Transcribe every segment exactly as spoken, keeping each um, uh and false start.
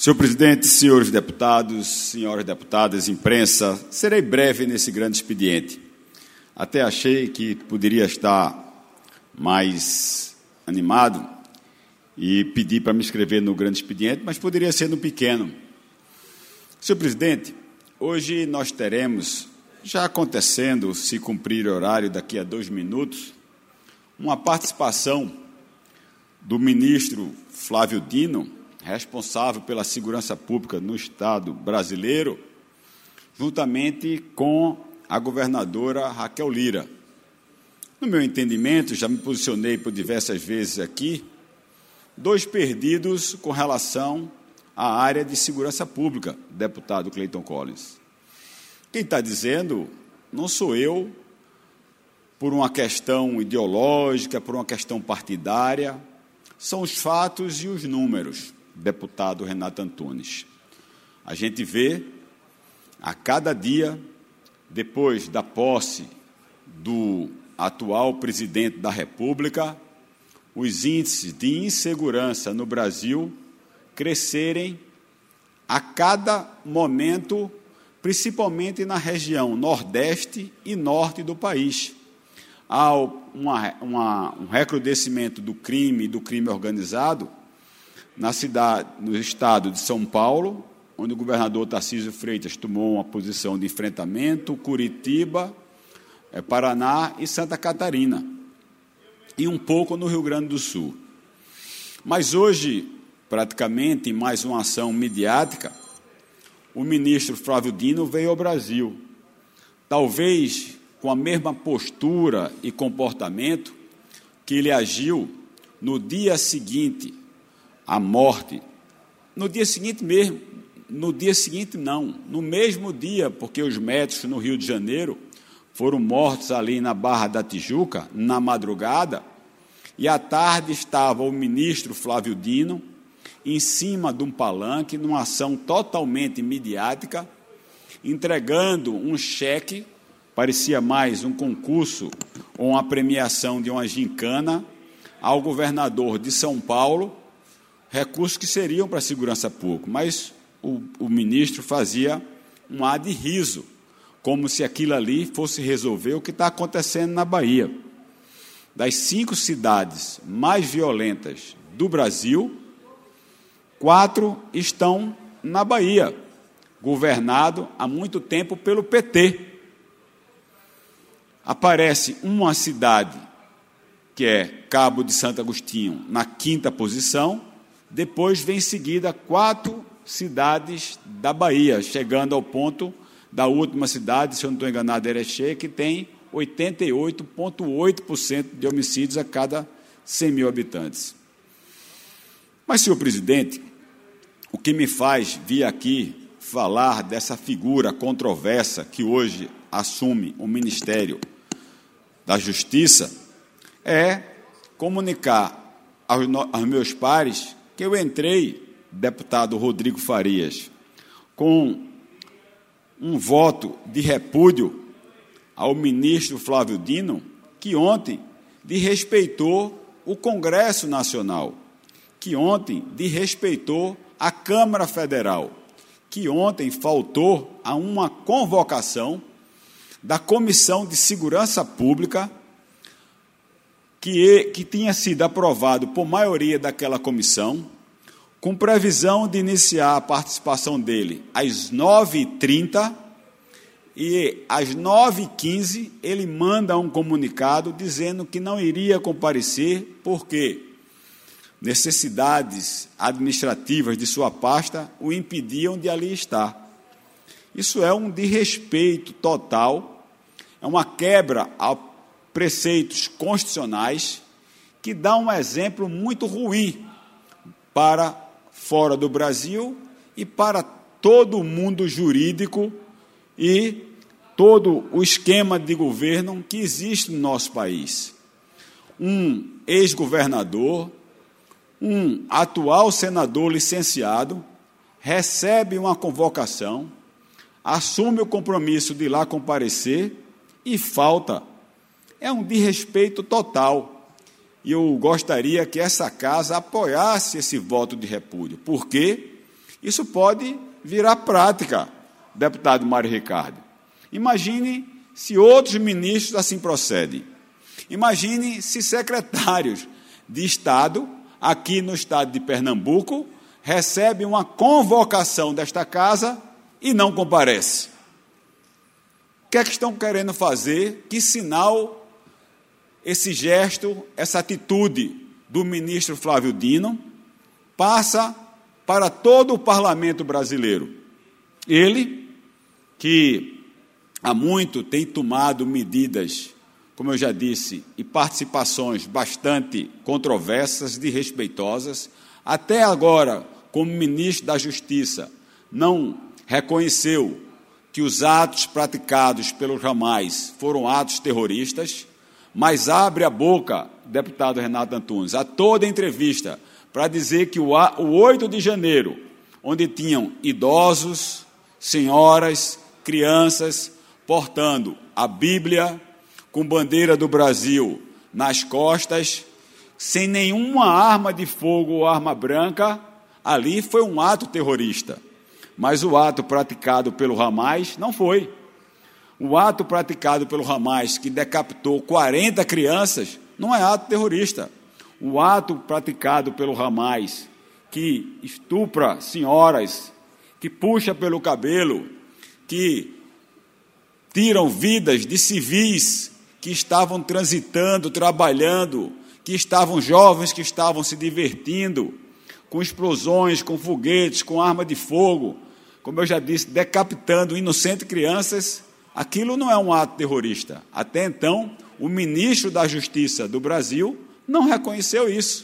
Senhor presidente, senhores deputados, senhoras deputadas, imprensa, serei breve nesse grande expediente. Até achei que poderia estar mais animado e pedi para me inscrever no grande expediente, mas poderia ser no pequeno. Senhor presidente, hoje nós teremos, já acontecendo, se cumprir o horário daqui a dois minutos, uma participação do ministro Flávio Dino, responsável pela segurança pública no Estado brasileiro, juntamente com a governadora Raquel Lira. No meu entendimento, já me posicionei por diversas vezes aqui, dois perdidos com relação à área de segurança pública, deputado Clayton Collins. Quem está dizendo não sou eu, por uma questão ideológica, por uma questão partidária, são os fatos e os números, deputado Renato Antunes. A gente vê, a cada dia, depois da posse do atual presidente da República, os índices de insegurança no Brasil crescerem a cada momento, principalmente na região nordeste e norte do país. Há uma, uma, um recrudescimento do crime e do crime organizado na cidade, no estado de São Paulo, onde o governador Tarcísio Freitas tomou uma posição de enfrentamento, Curitiba, é, Paraná e Santa Catarina, e um pouco no Rio Grande do Sul. Mas hoje, praticamente, em mais uma ação midiática, o ministro Flávio Dino veio ao Brasil, talvez com a mesma postura e comportamento que ele agiu no dia seguinte à morte, no dia seguinte mesmo, no dia seguinte não, no mesmo dia, porque os médicos no Rio de Janeiro foram mortos ali na Barra da Tijuca, na madrugada, e à tarde estava o ministro Flávio Dino em cima de um palanque, numa ação totalmente midiática, entregando um cheque, parecia mais um concurso ou uma premiação de uma gincana, ao governador de São Paulo, recursos que seriam para a segurança pública, mas o, o ministro fazia um ar de riso, como se aquilo ali fosse resolver o que está acontecendo na Bahia. Das cinco cidades mais violentas do Brasil, quatro estão na Bahia, governado há muito tempo pelo P T. Aparece uma cidade, que é Cabo de Santo Agostinho, na quinta posição, depois vem em seguida quatro cidades da Bahia, chegando ao ponto da última cidade, se eu não estou enganado, Erechê, que tem oitenta e oito vírgula oito por cento de homicídios a cada cem mil habitantes. Mas, senhor presidente, o que me faz vir aqui falar dessa figura controversa que hoje assume o Ministério da Justiça é comunicar aos, aos meus pares que eu entrei, deputado Rodrigo Farias, com um voto de repúdio ao ministro Flávio Dino, que ontem desrespeitou o Congresso Nacional, que ontem desrespeitou a Câmara Federal, que ontem faltou a uma convocação da Comissão de Segurança Pública, que, que tinha sido aprovado por maioria daquela comissão, com previsão de iniciar a participação dele às nove e trinta, e às nove e quinze ele manda um comunicado dizendo que não iria comparecer porque necessidades administrativas de sua pasta o impediam de ali estar. Isso é um desrespeito total, é uma quebra a preceitos constitucionais que dá um exemplo muito ruim para fora do Brasil e para todo o mundo jurídico e todo o esquema de governo que existe no nosso país. Um ex-governador, um atual senador licenciado, recebe uma convocação, assume o compromisso de ir lá comparecer e falta. É um desrespeito total. E eu gostaria que essa casa apoiasse esse voto de repúdio. Por quê? Isso pode virar prática, deputado Mário Ricardo. Imagine se outros ministros assim procedem. Imagine se secretários de Estado, aqui no estado de Pernambuco, recebem uma convocação desta casa e não comparece. O que é que estão querendo fazer? Que sinal esse gesto, essa atitude do ministro Flávio Dino passa para todo o parlamento brasileiro? Ele, que há muito tem tomado medidas, como eu já disse, e participações bastante controversas, desrespeitosas, até agora, como ministro da Justiça, não reconheceu que os atos praticados pelos Ramais foram atos terroristas, mas abre a boca, deputado Renato Antunes, a toda entrevista, para dizer que o oito de janeiro, onde tinham idosos, senhoras, crianças, portando a Bíblia, com bandeira do Brasil nas costas, sem nenhuma arma de fogo ou arma branca, ali foi um ato terrorista. Mas o ato praticado pelo Hamas não foi. O ato praticado pelo Hamas, que decapitou quarenta crianças, não é ato terrorista. O ato praticado pelo Hamas, que estupra senhoras, que puxa pelo cabelo, que tiram vidas de civis que estavam transitando, trabalhando, que estavam jovens, que estavam se divertindo, com explosões, com foguetes, com arma de fogo, como eu já disse, decapitando inocentes crianças, aquilo não é um ato terrorista. Até então, o ministro da Justiça do Brasil não reconheceu isso.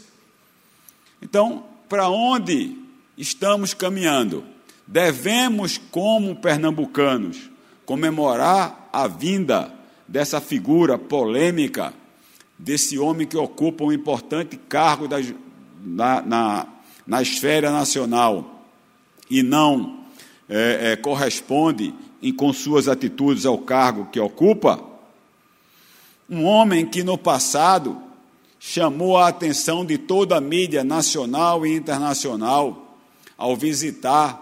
Então, para onde estamos caminhando? Devemos, como pernambucanos, comemorar a vinda dessa figura polêmica, desse homem que ocupa um importante cargo da, na, na, na esfera nacional e não é, é, corresponde em, com suas atitudes ao cargo que ocupa, um homem que no passado chamou a atenção de toda a mídia nacional e internacional ao visitar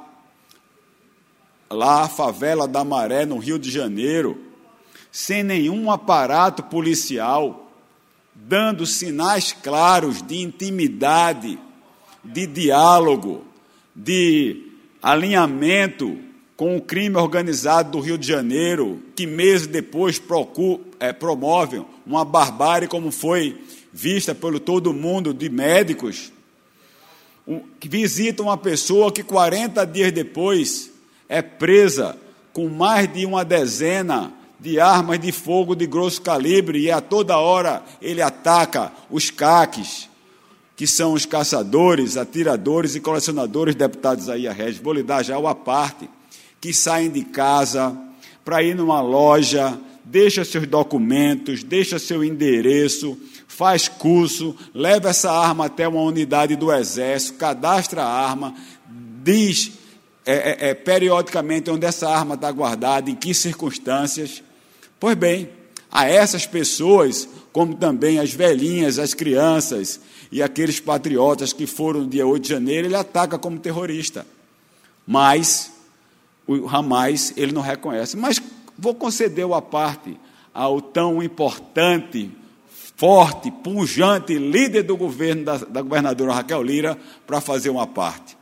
lá a favela da Maré, no Rio de Janeiro, sem nenhum aparato policial, dando sinais claros de intimidade, de diálogo, de alinhamento com o crime organizado do Rio de Janeiro, que meses depois procura, é, promove uma barbárie como foi vista pelo todo mundo de médicos, um, que visitam uma pessoa que quarenta dias depois é presa com mais de uma dezena de armas de fogo de grosso calibre, e a toda hora ele ataca os caques, que são os caçadores, atiradores e colecionadores, deputado Isaías Regis, vou lhe dar já o aparte, que saem de casa para ir numa loja, deixa seus documentos, deixa seu endereço, faz curso, leva essa arma até uma unidade do Exército, cadastra a arma, diz é, é, é, periodicamente onde essa arma está guardada, em que circunstâncias. Pois bem, a essas pessoas, como também as velhinhas, as crianças e aqueles patriotas que foram no dia oito de janeiro, ele ataca como terrorista. Mas o Hamas ele não reconhece. Mas vou conceder uma parte ao tão importante, forte, pujante líder do governo da, da governadora Raquel Lira para fazer uma parte.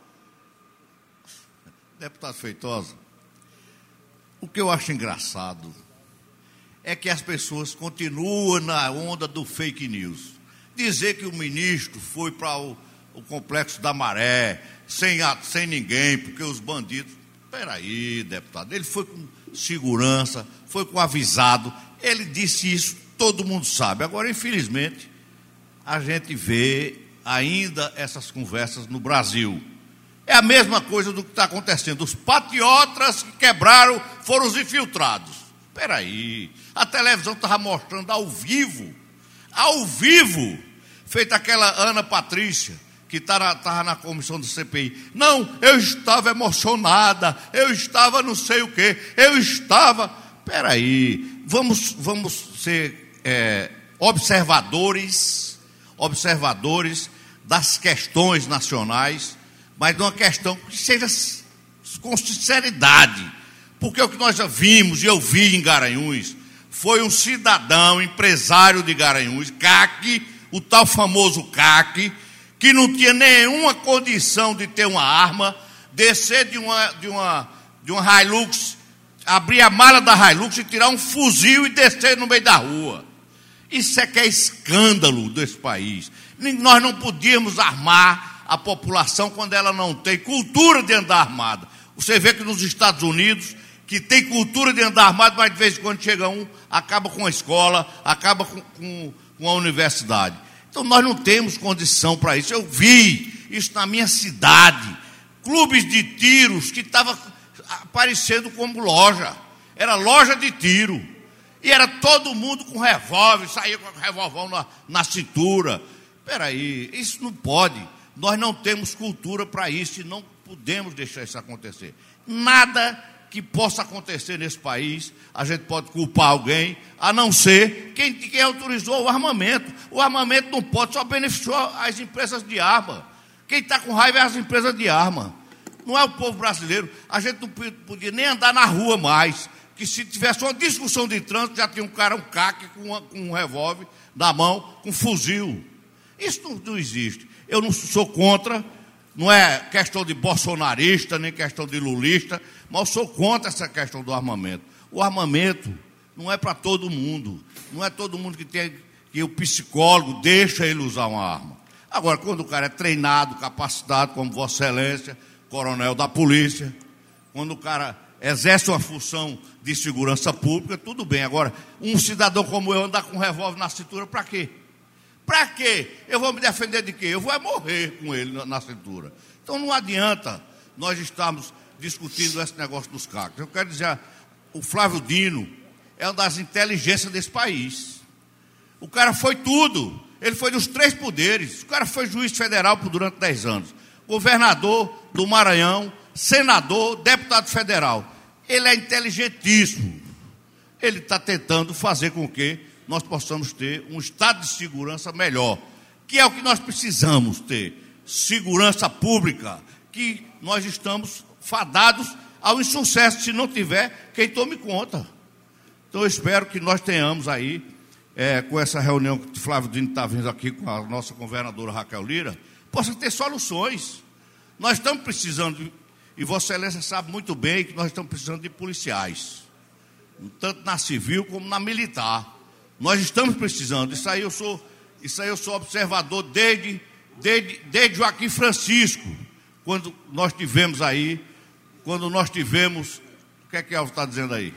Deputado Feitosa, o que eu acho engraçado é que as pessoas continuam na onda do fake news. Dizer que o ministro foi para o, o Complexo da Maré, sem, sem ninguém, porque os bandidos... Espera aí, deputado, ele foi com segurança, foi com avisado, ele disse isso, todo mundo sabe. Agora, infelizmente, a gente vê ainda essas conversas no Brasil. É a mesma coisa do que está acontecendo. Os patriotas que quebraram foram os infiltrados. Espera aí, a televisão estava mostrando ao vivo, ao vivo, feita aquela Ana Patrícia, que estava na, na comissão do C P I. Não, eu estava emocionada, eu estava não sei o quê, eu estava... Espera aí, vamos, vamos ser é, observadores, observadores das questões nacionais, mas uma questão que seja com sinceridade, porque o que nós já vimos e eu vi em Garanhuns foi um cidadão, empresário de Garanhuns, C A C, o tal famoso C A C, que não tinha nenhuma condição de ter uma arma, descer de uma, de uma, de uma Hilux, abrir a mala da Hilux e tirar um fuzil e descer no meio da rua. Isso é que é escândalo desse país. Nós não podíamos armar a população quando ela não tem cultura de andar armada. Você vê que nos Estados Unidos, que tem cultura de andar armado, mas de vez em quando chega um, acaba com a escola, acaba com, com, com a universidade. Então nós não temos condição para isso. Eu vi isso na minha cidade, clubes de tiros que estavam aparecendo como loja, era loja de tiro, e era todo mundo com revólver, saía com revólver na, na cintura. Espera aí, isso não pode, nós não temos cultura para isso e não podemos deixar isso acontecer. Nada que possa acontecer nesse país, a gente pode culpar alguém, a não ser quem, quem autorizou o armamento. O armamento não pode, só beneficiou as empresas de arma. Quem está com raiva é as empresas de arma, não é o povo brasileiro. A gente não podia nem andar na rua mais, que se tivesse uma discussão de trânsito, já tinha um cara, um C A C, com, uma, com um revólver na mão, com um fuzil. Isso não, não existe. Eu não sou contra, não é questão de bolsonarista, nem questão de lulista, mas eu sou contra essa questão do armamento. O armamento não é para todo mundo. Não é todo mundo que tem, que o psicólogo deixa ele usar uma arma. Agora, quando o cara é treinado, capacitado, como Vossa Excelência, coronel da polícia, quando o cara exerce uma função de segurança pública, tudo bem. Agora, um cidadão como eu andar com um revólver na cintura, para quê? Para quê? Eu vou me defender de quê? Eu vou morrer com ele na, na cintura. Então não adianta nós estarmos discutindo esse negócio dos C A Cs. Eu quero dizer, o Flávio Dino é uma das inteligências desse país. O cara foi tudo. Ele foi dos três poderes. O cara foi juiz federal por durante dez anos. Governador do Maranhão, senador, deputado federal. Ele é inteligentíssimo. Ele está tentando fazer com que nós possamos ter um estado de segurança melhor, que é o que nós precisamos ter. Segurança pública, que nós estamos fadados ao insucesso, se não tiver quem tome conta. Então eu espero que nós tenhamos aí, é, com essa reunião que o Flávio Dino está vindo aqui com a nossa governadora Raquel Lira, possa ter soluções. Nós estamos precisando, e Vossa Excelência sabe muito bem que nós estamos precisando de policiais, tanto na civil como na militar. Nós estamos precisando. Isso aí eu sou, isso aí eu sou observador desde, desde, desde Joaquim Francisco, quando nós tivemos aí, quando nós tivemos, o que é que Elvio está dizendo aí?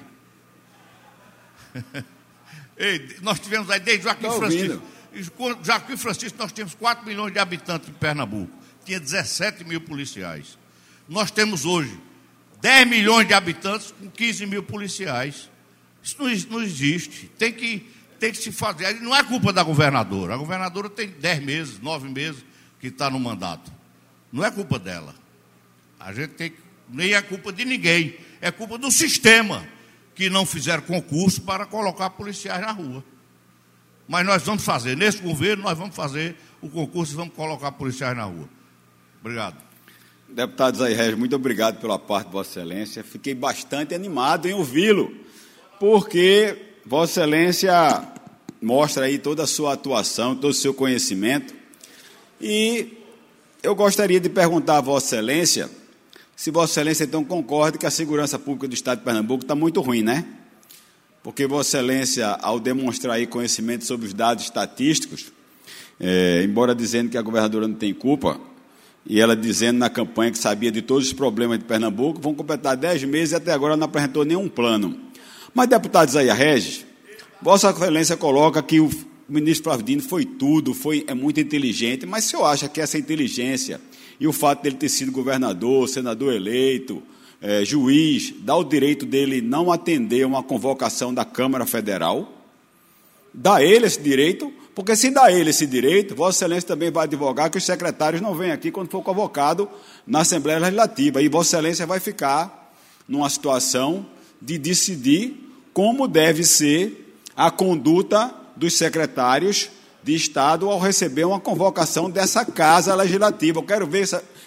Ei, nós tivemos aí desde Joaquim Francisco. Quando Joaquim Francisco, nós temos quatro milhões de habitantes em Pernambuco. Tinha dezessete mil policiais. Nós temos hoje dez milhões de habitantes com quinze mil policiais. Isso não, não existe. Tem que, tem que se fazer. Não é culpa da governadora. A governadora tem dez meses, nove meses que está no mandato. Não é culpa dela. A gente tem que, nem é culpa de ninguém. É culpa do sistema, que não fizeram concurso para colocar policiais na rua. Mas nós vamos fazer. Nesse governo, nós vamos fazer o concurso e vamos colocar policiais na rua. Obrigado. Deputado Zé Regis, muito obrigado pela parte de Vossa Excelência. Fiquei bastante animado em ouvi-lo, porque Vossa Excelência mostra aí toda a sua atuação, todo o seu conhecimento. E eu gostaria de perguntar a Vossa Excelência se Vossa Excelência então concorda que a segurança pública do Estado de Pernambuco está muito ruim, né? Porque Vossa Excelência, ao demonstrar aí conhecimento sobre os dados estatísticos, é, embora dizendo que a governadora não tem culpa, e ela dizendo na campanha que sabia de todos os problemas de Pernambuco, vão completar dez meses e até agora não apresentou nenhum plano. Mas, deputado Zé Regis, Vossa Excelência coloca que o ministro Flávio Dino foi tudo, foi, é muito inteligente, mas o senhor acha que essa inteligência e o fato dele ter sido governador, senador eleito, é, juiz, dá o direito dele não atender uma convocação da Câmara Federal? Dá ele esse direito? Porque se dá ele esse direito, Vossa Excelência também vai advogar que os secretários não venham aqui quando for convocado na Assembleia Legislativa. E Vossa Excelência vai ficar numa situação de decidir como deve ser a conduta dos secretários de Estado ao receber uma convocação dessa Casa Legislativa. Eu quero ver,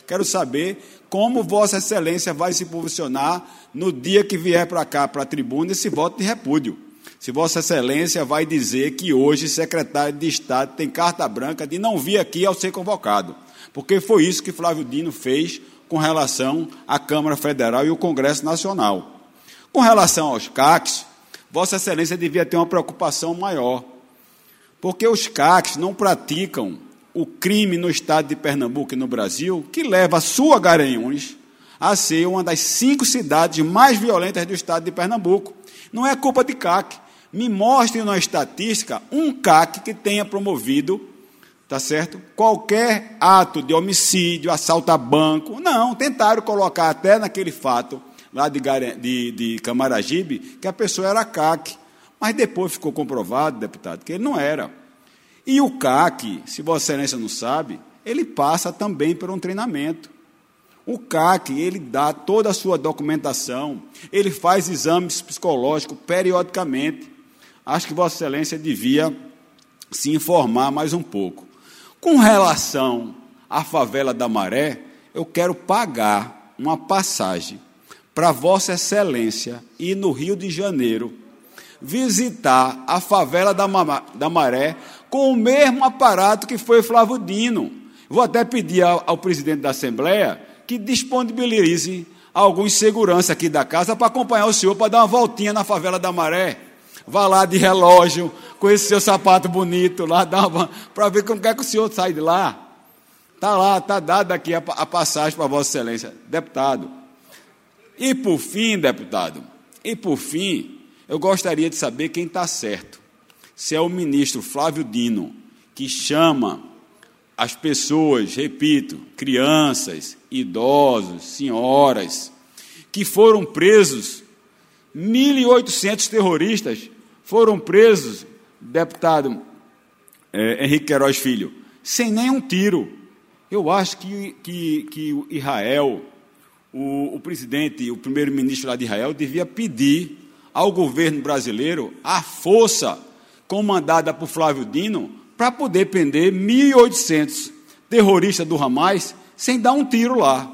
Quero saber como Vossa Excelência vai se posicionar no dia que vier para cá, para a tribuna, esse voto de repúdio. Se Vossa Excelência vai dizer que hoje secretário de Estado tem carta branca de não vir aqui ao ser convocado, porque foi isso que Flávio Dino fez com relação à Câmara Federal e o Congresso Nacional. Com relação aos C A Cs, Vossa Excelência devia ter uma preocupação maior, porque os C A Cs não praticam o crime no estado de Pernambuco e no Brasil, que leva a sua Garanhuns a ser uma das cinco cidades mais violentas do estado de Pernambuco. Não é culpa de C A C. Me mostre na estatística um C A C que tenha promovido, tá certo, qualquer ato de homicídio, assalto a banco. Não, tentaram colocar até naquele fato lá de, de, de Camaragibe, que a pessoa era C A C. Mas depois ficou comprovado, deputado, que ele não era. E o C A C, se Vossa Excelência não sabe, ele passa também por um treinamento. O C A C, ele dá toda a sua documentação, ele faz exames psicológicos periodicamente. Acho que Vossa Excelência devia se informar mais um pouco. Com relação à favela da Maré, eu quero pagar uma passagem para Vossa Excelência ir no Rio de Janeiro visitar a favela da, da Maré com o mesmo aparato que foi Flávio Dino. Vou até pedir ao, ao presidente da Assembleia que disponibilize alguns segurança aqui da casa para acompanhar o senhor, para dar uma voltinha na favela da Maré. Vá lá de relógio, com esse seu sapato bonito lá, para ver como é que o senhor sai de lá. Está lá, está dada aqui a, a passagem para Vossa Excelência, deputado. E por fim, deputado, e por fim, eu gostaria de saber quem está certo. Se é o ministro Flávio Dino, que chama as pessoas, repito, crianças, idosos, senhoras, que foram presos, mil e oitocentos terroristas foram presos, deputado é, Henrique Queiroz Filho, sem nenhum tiro. Eu acho que, que, que o Israel, o, o presidente, o primeiro-ministro lá de Israel, devia pedir ao governo brasileiro a força comandada por Flávio Dino para poder prender mil e oitocentos terroristas do Hamas sem dar um tiro lá.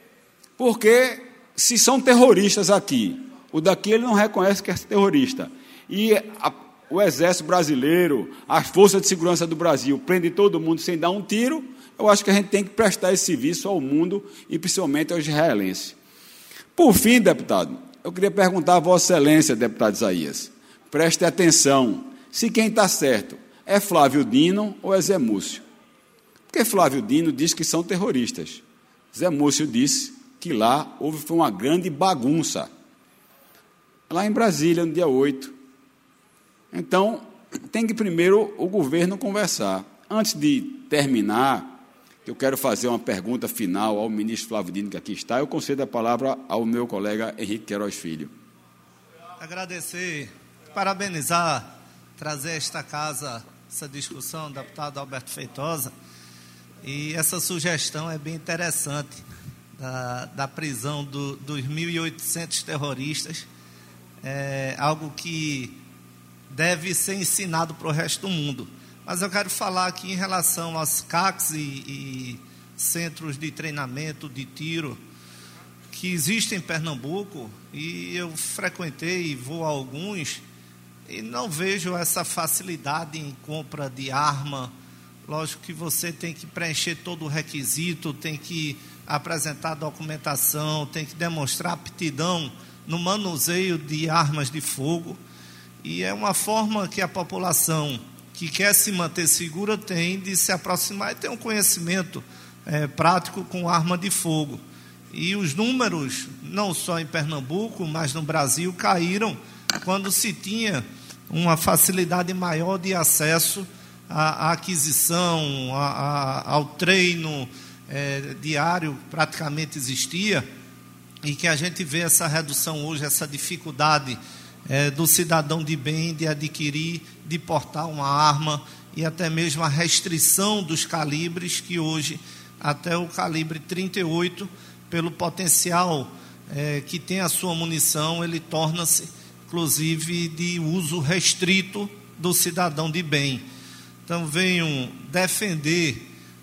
Porque se são terroristas aqui, o daqui ele não reconhece que é terrorista, e a, o Exército Brasileiro, as Forças de Segurança do Brasil, prende todo mundo sem dar um tiro, eu acho que a gente tem que prestar esse serviço ao mundo e principalmente aos israelenses. Por fim, deputado, eu queria perguntar a Vossa Excelência, deputado Isaías, preste atenção, se quem está certo é Flávio Dino ou é Zé Múcio? Porque Flávio Dino diz que são terroristas. Zé Múcio disse que lá houve foi uma grande bagunça. Lá em Brasília, no dia oito. Então, tem que primeiro o governo conversar. Antes de terminar, eu quero fazer uma pergunta final ao ministro Flávio Dino, que aqui está. Eu concedo a palavra ao meu colega Henrique Queiroz Filho. Agradecer, parabenizar, trazer a esta casa essa discussão, deputado Alberto Feitosa, e essa sugestão é bem interessante, da, da prisão do, dos mil e oitocentos terroristas, é algo que deve ser ensinado para o resto do mundo. Mas eu quero falar aqui em relação aos C A Cs e, e centros de treinamento de tiro que existem em Pernambuco, e eu frequentei e vou a alguns, e não vejo essa facilidade em compra de arma. Lógico que você tem que preencher todo o requisito, tem que apresentar documentação, tem que demonstrar aptidão no manuseio de armas de fogo, e é uma forma que a população que quer se manter segura tem de se aproximar e ter um conhecimento é, prático com arma de fogo. E os números, não só em Pernambuco, mas no Brasil, caíram quando se tinha uma facilidade maior de acesso à, à aquisição, à, à, ao treino é, diário, praticamente existia, e que a gente vê essa redução hoje, essa dificuldade é, do cidadão de bem de adquirir, de portar uma arma, e até mesmo a restrição dos calibres, que hoje, até o calibre trinta e oito, pelo potencial é, que tem a sua munição, ele torna-se, inclusive, de uso restrito do cidadão de bem. Então, venho defender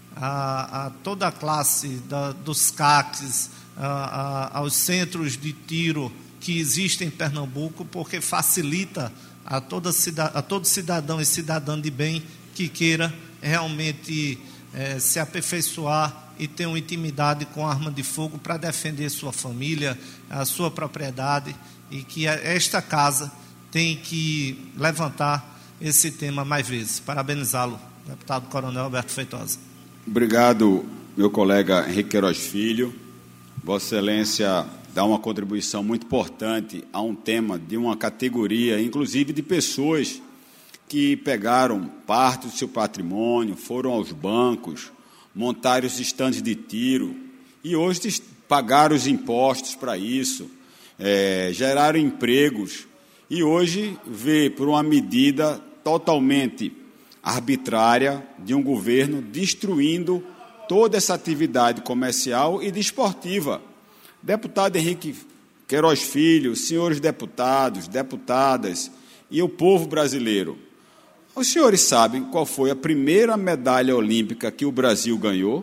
a, a toda a classe da, dos C A Cs, a, a, aos centros de tiro que existem em Pernambuco, porque facilita a, toda, a todo cidadão e cidadã de bem que queira realmente é, se aperfeiçoar e ter uma intimidade com arma de fogo para defender sua família, a sua propriedade, e que esta casa tem que levantar esse tema mais vezes. Parabenizá-lo, deputado Coronel Alberto Feitosa. Obrigado, meu colega Henrique Queiroz Filho. Vossa Excelência dá uma contribuição muito importante a um tema de uma categoria, inclusive de pessoas que pegaram parte do seu patrimônio, foram aos bancos, montaram os estandes de tiro e hoje pagaram os impostos para isso, é, geraram empregos e hoje vê por uma medida totalmente arbitrária de um governo destruindo toda essa atividade comercial e desportiva. Deputado Henrique Queiroz Filho, senhores deputados, deputadas e o povo brasileiro, os senhores sabem qual foi a primeira medalha olímpica que o Brasil ganhou?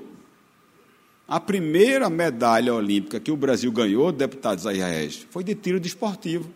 A primeira medalha olímpica que o Brasil ganhou, deputado Zair Regis, foi de tiro desportivo.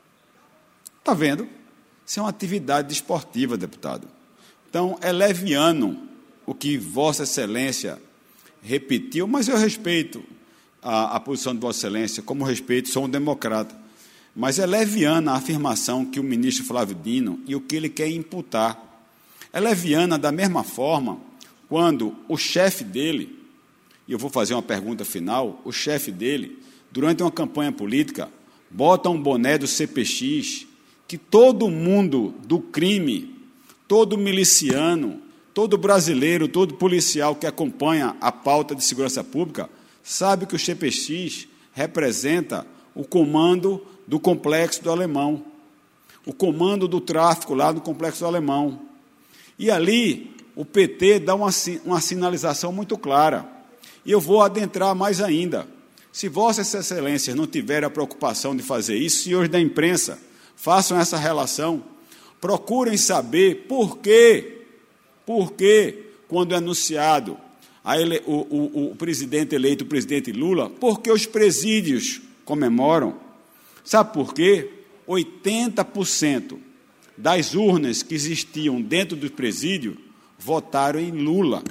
Está vendo? Isso é uma atividade desportiva, deputado. Então, é leviano o que Vossa Excelência repetiu, mas eu respeito a, a posição de Vossa Excelência, como respeito, sou um democrata. Mas é leviana a afirmação que o ministro Flávio Dino e o que ele quer imputar. É leviana da mesma forma quando o chefe dele, e eu vou fazer uma pergunta final, o chefe dele, durante uma campanha política, bota um boné do C P X, que todo mundo do crime, todo miliciano, todo brasileiro, todo policial que acompanha a pauta de segurança pública, sabe que o C P X representa o comando do Complexo do Alemão, o comando do tráfico lá no Complexo do Alemão. E ali o P T dá uma, uma sinalização muito clara. E eu vou adentrar mais ainda. Se Vossas Excelências não tiverem a preocupação de fazer isso, senhores da imprensa, façam essa relação, procurem saber por quê, por quê, quando é anunciado a ele, o, o, o presidente eleito, o presidente Lula, por que os presídios comemoram? Sabe por quê? oitenta por cento das urnas que existiam dentro do presídio votaram em Lula.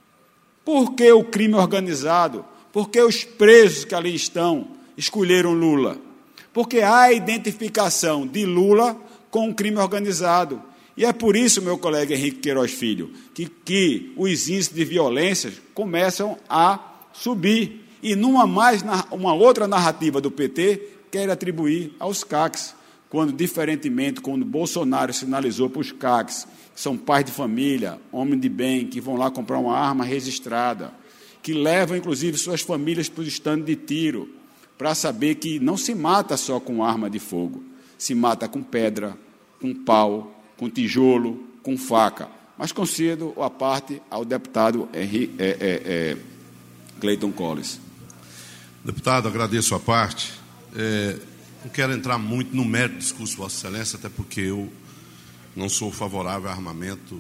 Por que o crime organizado? Por que os presos que ali estão escolheram Lula? Porque há a identificação de Lula com o crime organizado. E é por isso, meu colega Henrique Queiroz Filho, que, que os índices de violência começam a subir. E numa mais, uma outra narrativa do P T quer atribuir aos C A Cs, quando, diferentemente, quando Bolsonaro sinalizou para os C A Cs, que são pais de família, homens de bem, que vão lá comprar uma arma registrada, que levam, inclusive, suas famílias para o estande de tiro, para saber que não se mata só com arma de fogo, se mata com pedra, com pau, com tijolo, com faca. Mas concedo a parte ao deputado Henri, é, é, é, Clayton Collins. Deputado, agradeço a parte. É, não quero entrar muito no mérito do discurso de Vossa Excelência, até porque eu não sou favorável a armamento.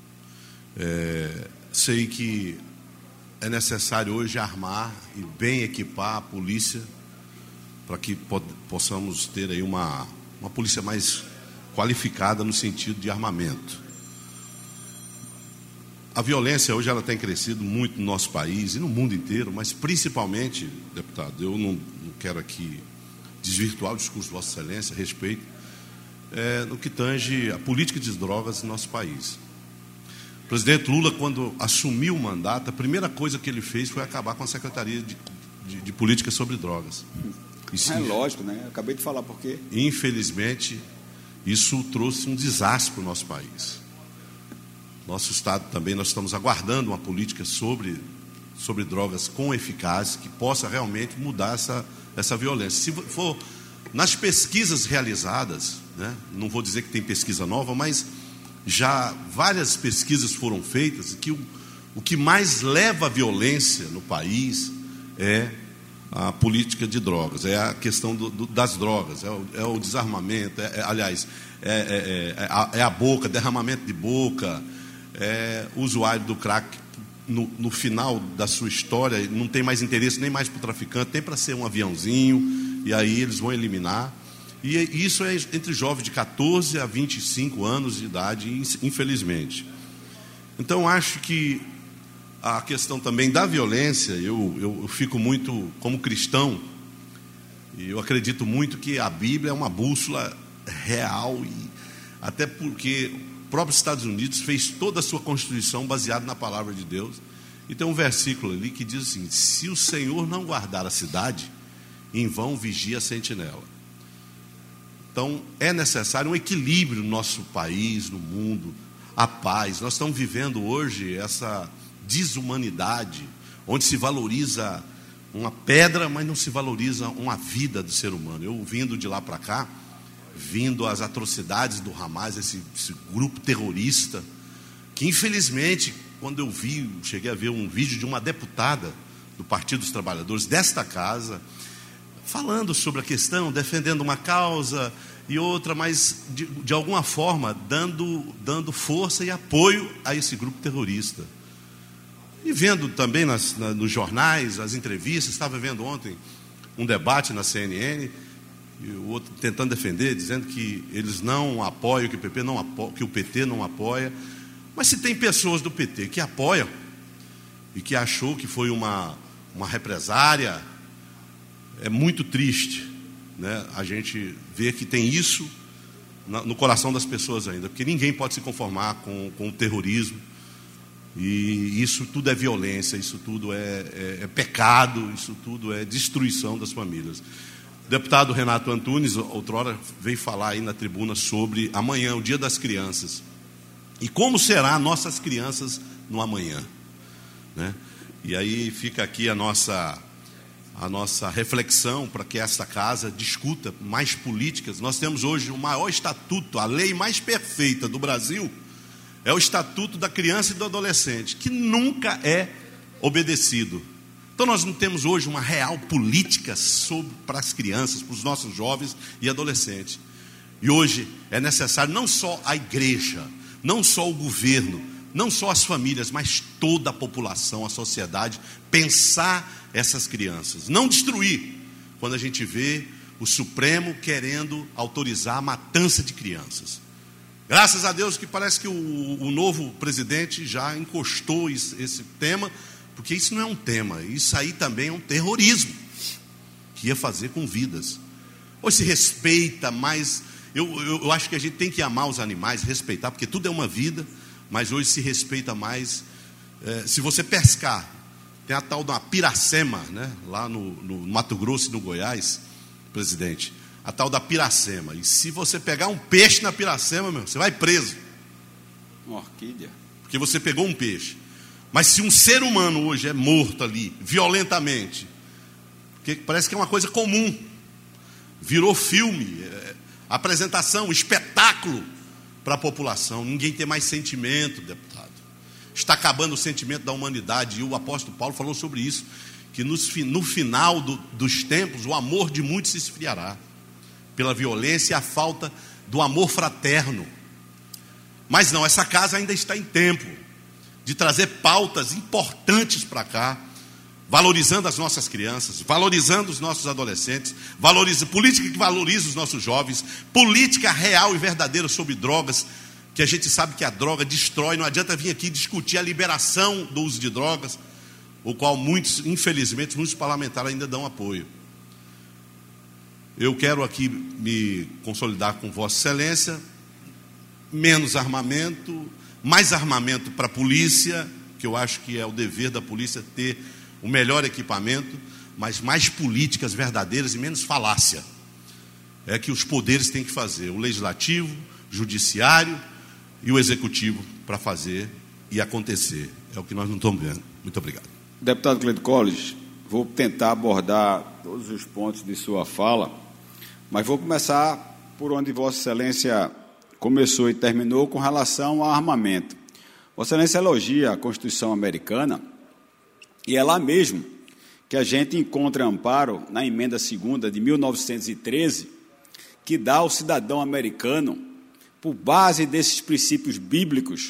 É, sei que é necessário hoje armar e bem equipar a polícia para que pod- possamos ter aí uma, uma polícia mais qualificada no sentido de armamento. A violência hoje ela tem crescido muito no nosso país e no mundo inteiro, mas principalmente, deputado, eu não, não quero aqui desvirtuar o discurso de Vossa Excelência a respeito, é, no que tange a política de drogas no nosso país. O presidente Lula, quando assumiu o mandato, a primeira coisa que ele fez foi acabar com a Secretaria de, de, de Política sobre Drogas. Isso, é lógico, né? Eu acabei de falar por quê. Infelizmente, isso trouxe um desastre para o nosso país. Nosso Estado também, nós estamos aguardando uma política sobre, sobre drogas com eficácia, que possa realmente mudar essa, essa violência. Se for nas pesquisas realizadas, né, não vou dizer que tem pesquisa nova, mas já várias pesquisas foram feitas, que o, o que mais leva à violência no país é a política de drogas, é a questão do, do, das drogas, é o, é o desarmamento, é, é, aliás, é, é, é, a, é a boca, derramamento de boca, é o usuário do crack no, no final da sua história, não tem mais interesse nem mais para o traficante, nem para ser um aviãozinho, e aí eles vão eliminar. E isso é entre jovens de catorze a vinte e cinco anos de idade, infelizmente. Então, acho que a questão também da violência, eu, eu, eu fico muito, como cristão, e eu acredito muito que a Bíblia é uma bússola real, e até porque o próprio Estados Unidos fez toda a sua Constituição baseada na palavra de Deus. E tem um versículo ali que diz assim: se o Senhor não guardar a cidade, em vão vigia a sentinela. Então, é necessário um equilíbrio no nosso país, no mundo, a paz. Nós estamos vivendo hoje essa desumanidade, onde se valoriza uma pedra, mas não se valoriza uma vida do ser humano. Eu vindo de lá para cá, vindo as atrocidades do Hamas, esse, esse grupo terrorista, que infelizmente, quando eu vi, cheguei a ver um vídeo de uma deputada do Partido dos Trabalhadores desta casa, falando sobre a questão, defendendo uma causa e outra, mas de, de alguma forma dando, dando força e apoio a esse grupo terrorista. E vendo também nas, na, nos jornais, as entrevistas, estava vendo ontem um debate na C N N, e o outro tentando defender, dizendo que eles não apoiam, que o P P não apoia, que o P T não apoia. Mas se tem pessoas do P T que apoiam e que achou que foi uma, uma represária, é muito triste, né, a gente ver que tem isso na, no coração das pessoas ainda, porque ninguém pode se conformar com, com o terrorismo, e isso tudo é violência, isso tudo é, é, é pecado, isso tudo é destruição das famílias. O deputado Renato Antunes, outrora, veio falar aí na tribuna sobre amanhã, o Dia das Crianças, e como será nossas crianças no amanhã, né? E aí fica aqui a nossa... a nossa reflexão para que esta casa discuta mais políticas. Nós temos hoje o maior estatuto, a lei mais perfeita do Brasil, é o Estatuto da Criança e do Adolescente, que nunca é obedecido. Então nós não temos hoje uma real política sobre, para as crianças, para os nossos jovens e adolescentes. E hoje é necessário não só a igreja, não só o governo, não só as famílias, mas toda a população, a sociedade, pensar essas crianças, não destruir. Quando a gente vê o Supremo querendo autorizar a matança de crianças, graças a Deus que parece que o, o novo presidente já encostou esse, esse tema, porque isso não é um tema, isso aí também é um terrorismo que ia fazer com vidas. Hoje se respeita mais, eu, eu, eu acho que a gente tem que amar os animais, respeitar, porque tudo é uma vida, mas hoje se respeita mais. É, se você pescar, tem a tal da piracema, né? Lá no, no Mato Grosso e no Goiás, presidente, a tal da piracema. E se você pegar um peixe na piracema, meu, você vai preso. Uma orquídea. Porque você pegou um peixe. Mas se um ser humano hoje é morto ali, violentamente, porque parece que é uma coisa comum, virou filme, é, apresentação, espetáculo para a população. Ninguém tem mais sentimento, deputado. Está acabando o sentimento da humanidade, e o apóstolo Paulo falou sobre isso, que no, no final do, dos tempos, o amor de muitos se esfriará, pela violência e a falta do amor fraterno. Mas não, essa casa ainda está em tempo de trazer pautas importantes para cá, valorizando as nossas crianças, valorizando os nossos adolescentes, valoriza, política que valoriza os nossos jovens, política real e verdadeira sobre drogas, que a gente sabe que a droga destrói. Não adianta vir aqui discutir a liberação do uso de drogas, o qual muitos, infelizmente, muitos parlamentares ainda dão apoio. Eu quero aqui me consolidar com Vossa Excelência, menos armamento, mais armamento para a polícia, que eu acho que é o dever da polícia ter o melhor equipamento, mas mais políticas verdadeiras e menos falácia. É que os poderes têm que fazer, o legislativo, o judiciário e o executivo, para fazer e acontecer. É o que nós não estamos vendo. Muito obrigado. Deputado Cleide Colles, vou tentar abordar todos os pontos de sua fala, mas vou começar por onde Vossa Excelência começou e terminou, com relação ao armamento. Vossa Excelência elogia a Constituição americana, e é lá mesmo que a gente encontra amparo na emenda segunda de mil novecentos e treze, que dá ao cidadão americano, por base desses princípios bíblicos,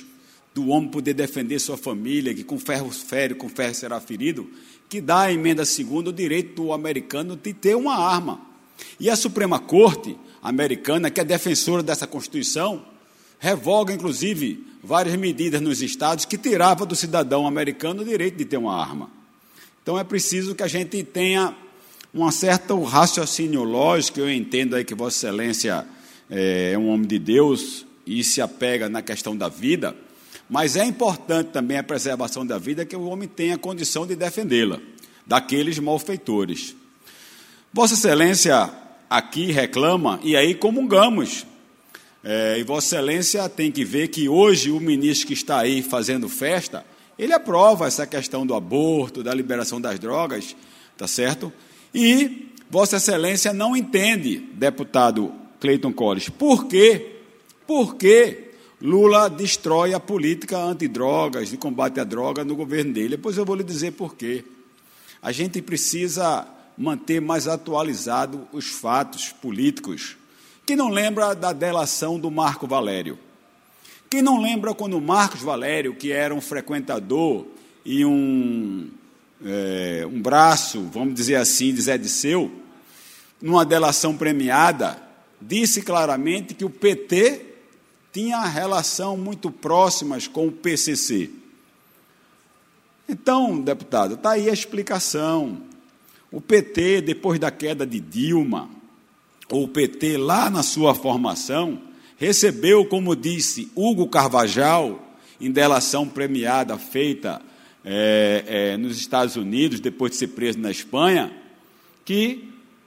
do homem poder defender sua família, que com ferro fere, com ferro será ferido, que dá à emenda segunda o direito do americano de ter uma arma. E a Suprema Corte americana, que é defensora dessa Constituição, revoga, inclusive, várias medidas nos estados que tiravam do cidadão americano o direito de ter uma arma. Então, é preciso que a gente tenha um certo raciocínio lógico. Eu entendo aí que Vossa Excelência é um homem de Deus e se apega na questão da vida, mas é importante também a preservação da vida, que o homem tenha condição de defendê-la daqueles malfeitores. Vossa Excelência aqui reclama, e aí comungamos. É, e Vossa Excelência tem que ver que hoje o ministro que está aí fazendo festa, ele aprova essa questão do aborto, da liberação das drogas, tá certo? E Vossa Excelência não entende, deputado Clayton Collins, por quê? Por que Lula destrói a política antidrogas, de combate à droga no governo dele? Depois eu vou lhe dizer por quê. A gente precisa manter mais atualizado os fatos políticos. Quem não lembra da delação do Marco Valério? Quem não lembra quando o Marcos Valério, que era um frequentador e um, é, um braço, vamos dizer assim, de Zé Disseu, numa delação premiada, disse claramente que o P T tinha relação muito próximas com o P C C. Então, deputado, está aí a explicação. O P T, depois da queda de Dilma, ou o P T lá na sua formação, recebeu, como disse Hugo Carvajal, em delação premiada feita é, é, nos Estados Unidos, depois de ser preso na Espanha, que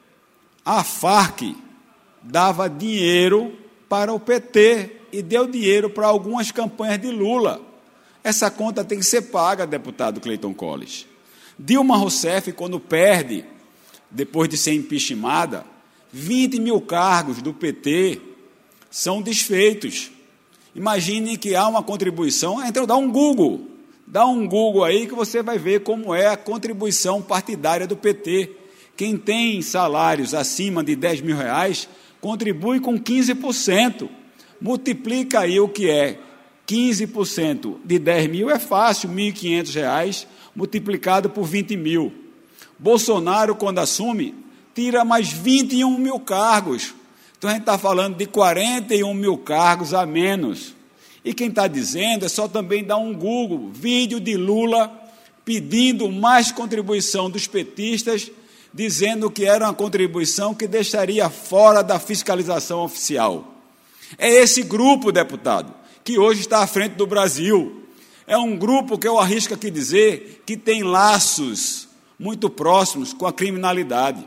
a Farc dava dinheiro para o P T e deu dinheiro para algumas campanhas de Lula. Essa conta tem que ser paga, deputado Clayton Collins. Dilma Rousseff, quando perde, depois de ser impeachmentada, vinte mil cargos do P T são desfeitos. Imagine que há uma contribuição, então dá um Google, dá um Google aí que você vai ver como é a contribuição partidária do P T. Quem tem salários acima de dez mil reais, contribui com quinze por cento. Multiplica aí o que é quinze por cento de dez mil, é fácil, mil e quinhentos reais, multiplicado por vinte mil. Bolsonaro, quando assume, tira mais vinte e um mil cargos. Então, a gente está falando de quarenta e um mil cargos a menos. E quem está dizendo é só também dar um Google, vídeo de Lula pedindo mais contribuição dos petistas, dizendo que era uma contribuição que deixaria fora da fiscalização oficial. É esse grupo, deputado, que hoje está à frente do Brasil. É um grupo que eu arrisco aqui dizer que tem laços muito próximos com a criminalidade.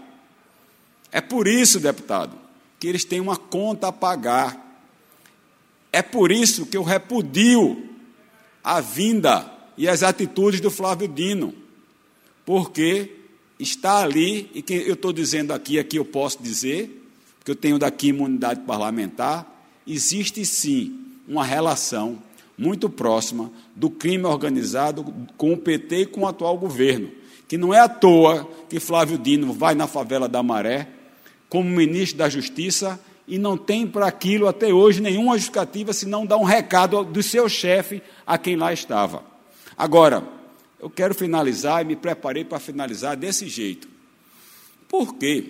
É por isso, deputado, que eles têm uma conta a pagar. É por isso que eu repudio a vinda e as atitudes do Flávio Dino, porque está ali, e que eu estou dizendo aqui, aqui eu posso dizer, porque eu tenho daqui imunidade parlamentar, existe sim uma relação muito próxima do crime organizado com o P T e com o atual governo, que não é à toa que Flávio Dino vai na favela da Maré como ministro da Justiça e não tem para aquilo até hoje nenhuma justificativa, senão dar um recado do seu chefe a quem lá estava. Agora, eu quero finalizar e me preparei para finalizar desse jeito. Por que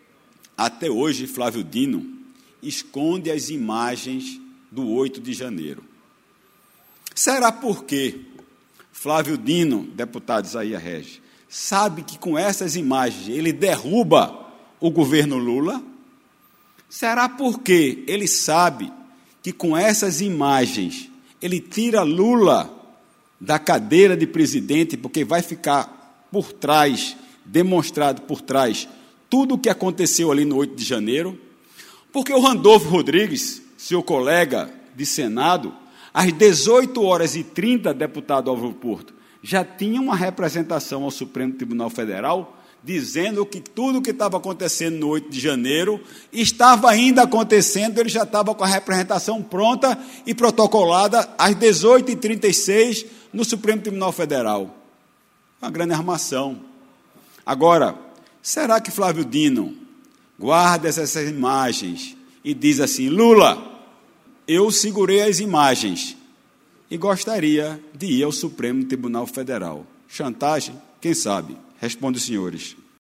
até hoje Flávio Dino esconde as imagens do oito de janeiro? Será porque Flávio Dino, deputado Isaías Regis, sabe que com essas imagens ele derruba o governo Lula? Será porque ele sabe que com essas imagens ele tira Lula da cadeira de presidente, porque vai ficar por trás, demonstrado por trás, tudo o que aconteceu ali no oito de janeiro? Porque o Randolfo Rodrigues, seu colega de Senado, às dezoito horas e trinta, deputado Álvaro Porto, já tinha uma representação ao Supremo Tribunal Federal dizendo que tudo o que estava acontecendo no oito de janeiro estava ainda acontecendo, ele já estava com a representação pronta e protocolada às dezoito e trinta e seis no Supremo Tribunal Federal. Uma grande armação. Agora, será que Flávio Dino guarda essas imagens e diz assim: Lula, eu segurei as imagens, e gostaria de ir ao Supremo Tribunal Federal. Chantagem? Quem sabe? Responde os senhores.